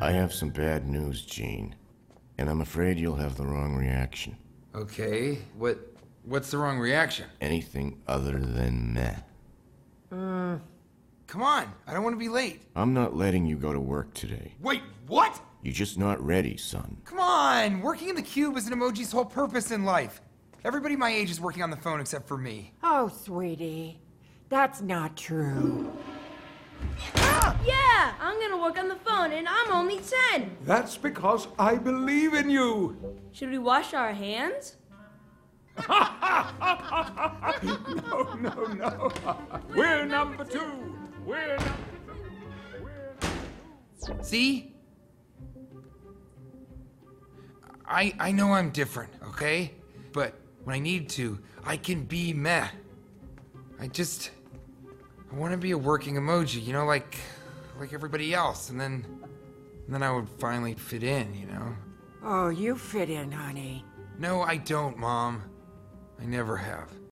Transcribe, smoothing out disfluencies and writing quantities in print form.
I have some bad news, Gene. And I'm afraid you'll have the wrong reaction. Okay, what's the wrong reaction? Anything other than meh. Come on, I don't want to be late. I'm not letting you go to work today. Wait, what? You're just not ready, son. Come on, working in the cube is an emoji's whole purpose in life. Everybody my age is working on the phone except for me. Oh, sweetie, that's not true. Yeah, I'm gonna work on the phone and I'm only 10. That's because I believe in you. Should we wash our hands? No. We're number 2. We're number 2. See? I know I'm different, okay? But when I need to, I can be meh. I want to be a working emoji, you know, like everybody else, and then I would finally fit in, you know? Oh, you fit in, honey. No, I don't, Mom. I never have.